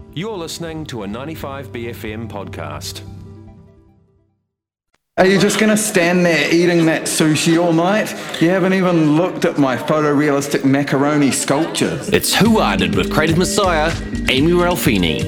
You're listening to a 95BFM podcast. Are you just going to stand there eating that sushi all night? You haven't even looked at my photorealistic macaroni sculpture. It's Who Arted with Creative Messiah, Amy Ralphini.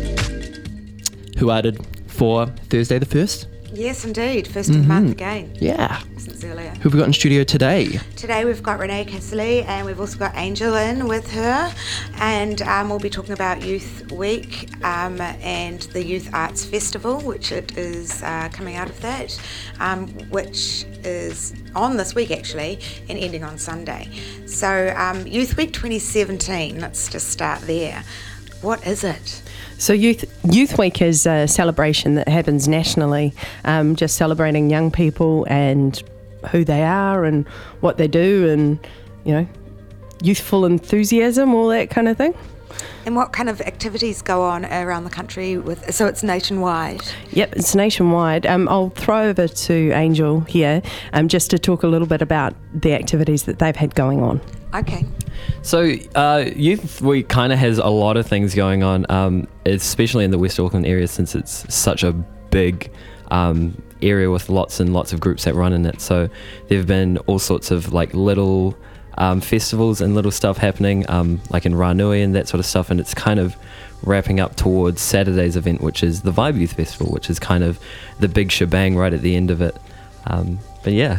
Who Arted for Thursday the 1st? Yes, indeed. First of the month again. Yeah. Since earlier. Who have we got in studio today? Today we've got Renee Casserly and we've also got Angel in with her. And we'll be talking about Youth Week and the Youth Arts Festival, which it is coming out of that, which is on this week actually and ending on Sunday. So Youth Week 2017, let's just start there. What is it? So Youth Week is a celebration that happens nationally, just celebrating young people and who they are and what they do and, you know, youthful enthusiasm, all that kind of thing. And what kind of activities go on around the country so it's nationwide? Yep, it's nationwide. I'll throw over to Angel here just to talk a little bit about the activities that they've had going on. Okay. So Youth Week kind of has a lot of things going on, especially in the West Auckland area since it's such a big area with lots and lots of groups that run in it. So there have been all sorts of like little festivals and little stuff happening like in Ranui and that sort of stuff, and it's kind of wrapping up towards Saturday's event, which is the Vibe Youth Festival, which is kind of the big shebang right at the end of it. But yeah.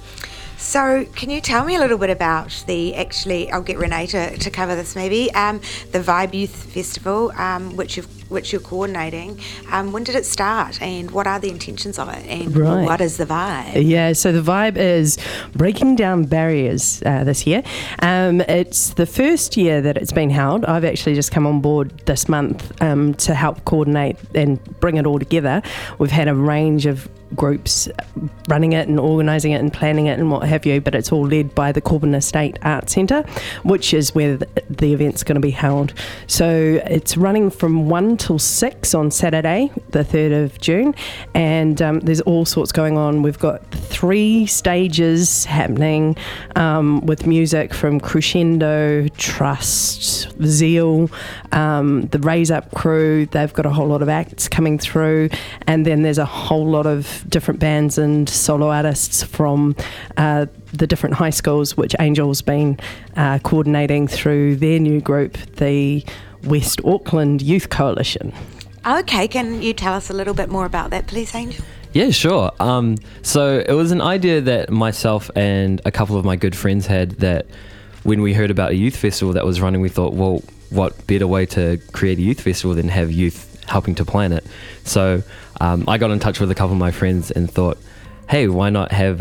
So can you tell me a little bit about I'll get Renee to cover this maybe, the Vibe Youth Festival, which you're coordinating. When did it start and what are the intentions of it and what is the vibe? Yeah, so the vibe is breaking down barriers this year. It's the first year that it's been held. I've actually just come on board this month to help coordinate and bring it all together. We've had a range of groups running it and organising it and planning it and what have you, but it's all led by the Corbin Estate Arts Centre, which is where the event's going to be held. So it's running from 1 till 6 on Saturday, the 3rd of June, and there's all sorts going on. We've got 3 stages happening with music from Crescendo, Trust, Zeal, the Raise Up crew. They've got a whole lot of acts coming through, and then there's a whole lot of different bands and solo artists from the different high schools, which Angel's been coordinating through their new group, the West Auckland Youth Coalition. Okay, can you tell us a little bit more about that, please, Angel? Yeah, sure. So it was an idea that myself and a couple of my good friends had, that when we heard about a youth festival that was running, we thought, well, what better way to create a youth festival than have youth helping to plan it? So I got in touch with a couple of my friends and thought, hey, why not have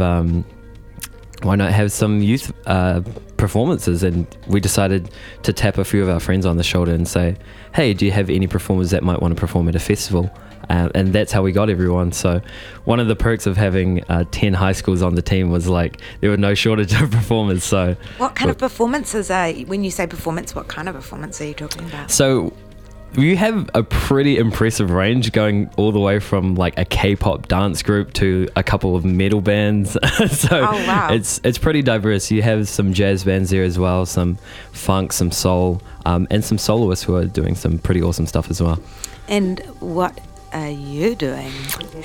some youth performances? And we decided to tap a few of our friends on the shoulder and say, hey, do you have any performers that might want to perform at a festival? And that's how we got everyone. So one of the perks of having 10 high schools on the team was like there were no shortage of performers. So what kind of performances when you say performance, what kind of performance are you talking about? So you have a pretty impressive range, going all the way from like a K-pop dance group to a couple of metal bands. So wow. It's pretty diverse. You have some jazz bands there as well, some funk, some soul, and some soloists who are doing some pretty awesome stuff as well. And what are you doing? So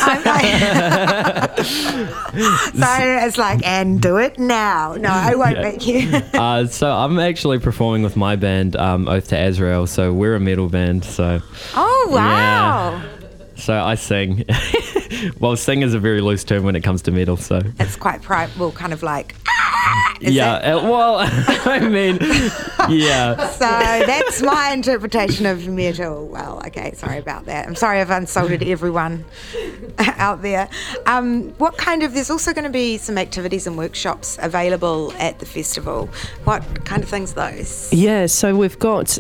it's like, and do it now. No, I won't make you. So I'm actually performing with my band, Oath to Azrael. So we're a metal band. So. Oh wow. Yeah. So I sing. Well, sing is a very loose term when it comes to metal. So it's quite kind of like. Well, I mean, yeah. So that's my interpretation of metal. Well, okay, sorry about that. I'm sorry I've insulted everyone out there. There's also going to be some activities and workshops available at the festival. What kind of things are those? Yeah, so we've got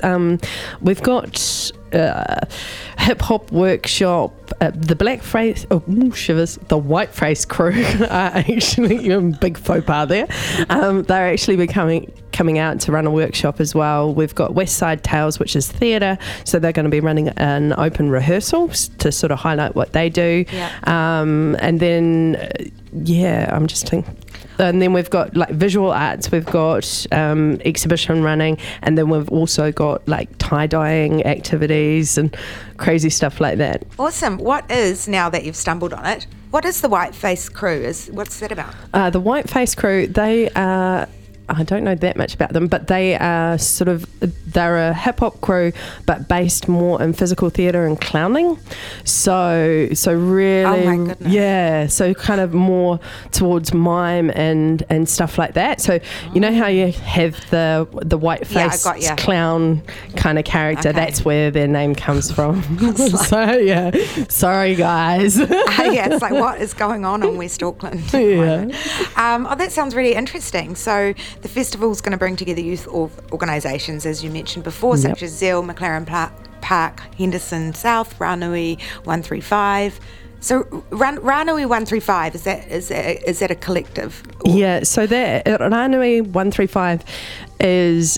hip hop workshop. The the Whiteface crew are actually a big faux pas there. They're actually coming out to run a workshop as well. We've got West Side Tales, which is theatre, so they're going to be running an open rehearsal to sort of highlight what they do. Yeah. And then I'm just thinking. And then we've got like visual arts, we've got exhibition running, and then we've also got like tie-dyeing activities and crazy stuff like that. Awesome. What is, now that you've stumbled on it, what is the Whiteface Crew? What's that about? The Whiteface Crew, they are, I don't know that much about them, but they are they're a hip hop crew, but based more in physical theatre and clowning. So really, oh my goodness. Yeah, so kind of more towards mime and stuff like that. So you know how you have the white-faced clown kind of character? Okay. That's where their name comes from. So yeah, sorry guys. Yeah, it's like, what is going on in West Auckland? Yeah. That sounds really interesting. So the festival's going to bring together youth organisations, as you mentioned before, such as Zell, McLaren Park, Henderson South, Ranui 135. So Ranui 135, is that a collective? Yeah, so that Ranui 135 is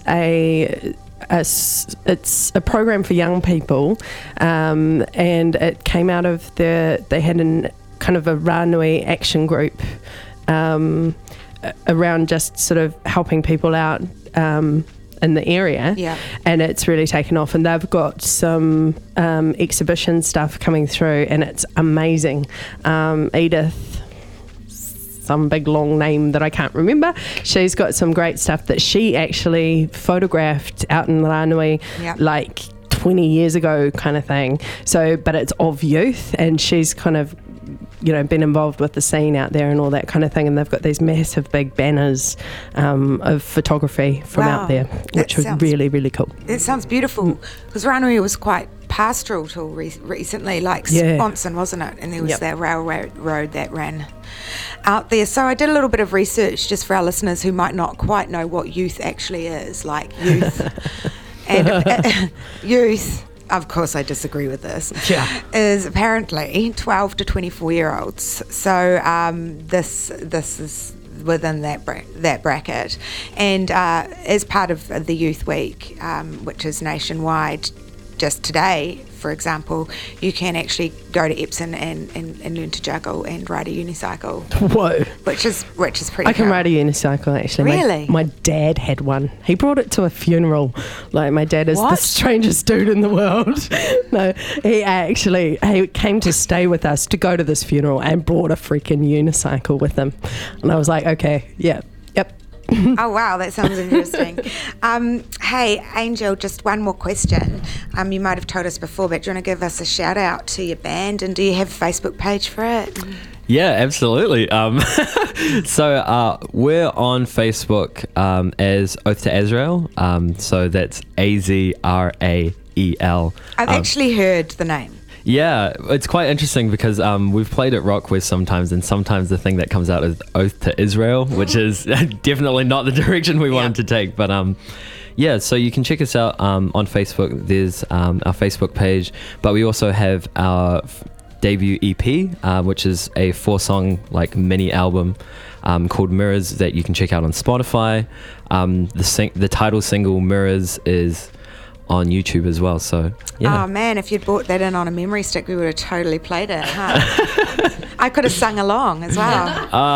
it's a program for young people, and it came out of they had an kind of a Ranui action group around just sort of helping people out in the area, and it's really taken off, and they've got some exhibition stuff coming through, and it's amazing. Edith, some big long name that I can't remember, she's got some great stuff that she actually photographed out in Ranui like 20 years ago kind of thing. So, but it's of youth, and she's kind of been involved with the scene out there and all that kind of thing, and they've got these massive big banners of photography from out there, which was really, really cool. It sounds beautiful, because Ranui was quite pastoral till recently, like Sponson, wasn't it? And there was that railroad that ran out there. So I did a little bit of research just for our listeners who might not quite know what youth actually is, like youth. And youth, of course I disagree with this, is apparently 12 to 24-year-olds. So this is within that bracket. And as part of the Youth Week, which is nationwide, just today, for example, you can actually go to Epsom and learn to juggle and ride a unicycle. Whoa. Which is pretty I can cool. ride a unicycle, actually. Really? My dad had one. He brought it to a funeral. Like, my dad is the strangest dude in the world. No, he came to stay with us to go to this funeral and brought a freaking unicycle with him. And I was like, okay, yep. Oh wow, that sounds interesting. Hey Angel, just one more question. You might have told us before, but do you want to give us a shout out to your band, and do you have a Facebook page for it? Yeah, absolutely. So we're on Facebook as Oath to Azrael. So that's Azrael. I've actually heard the name. Yeah, it's quite interesting because we've played at Rockquest sometimes, and sometimes the thing that comes out is Oath to Israel, which is definitely not the direction we wanted to take. But so you can check us out on Facebook. There's our Facebook page, but we also have our debut EP, which is a 4-song like mini album called Mirrors that you can check out on Spotify. The title single Mirrors is on YouTube as well, so yeah. Oh man, if you'd brought that in on a memory stick, we would have totally played it, huh? I could have sung along as well.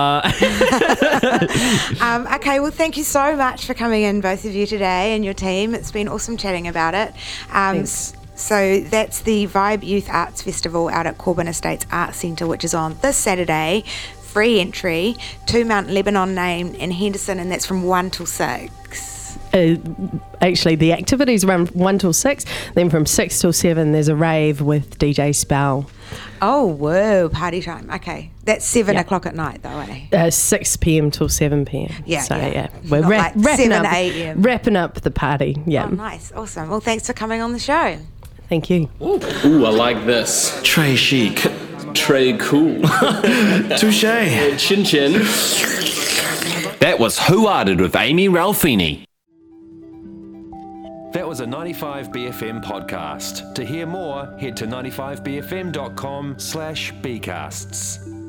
Okay, well thank you so much for coming in, both of you, today, and your team. It's been awesome chatting about it. Thanks. So that's the Vibe Youth Arts Festival out at Corbin Estates Arts Centre, which is on this Saturday. Free entry to Mount Lebanon Lane in Henderson, and that's from 1 till 6. Actually, the activities run 1 till 6, then from 6 till 7 there's a rave with DJ Spell. Oh, whoa, party time. Okay. That's 7 o'clock at night, though, eh? 6 p.m. till 7 p.m. Yeah, so, yeah. We're Not like 7 a.m. Wrapping up the party, yeah. Oh, nice. Awesome. Well, thanks for coming on the show. Thank you. Ooh, I like this. Trey chic. Trey cool. Touche. Chin chin. That was Who Arted with Amy Ralphini. That was a 95BFM podcast. To hear more, head to 95bfm.com/bcasts.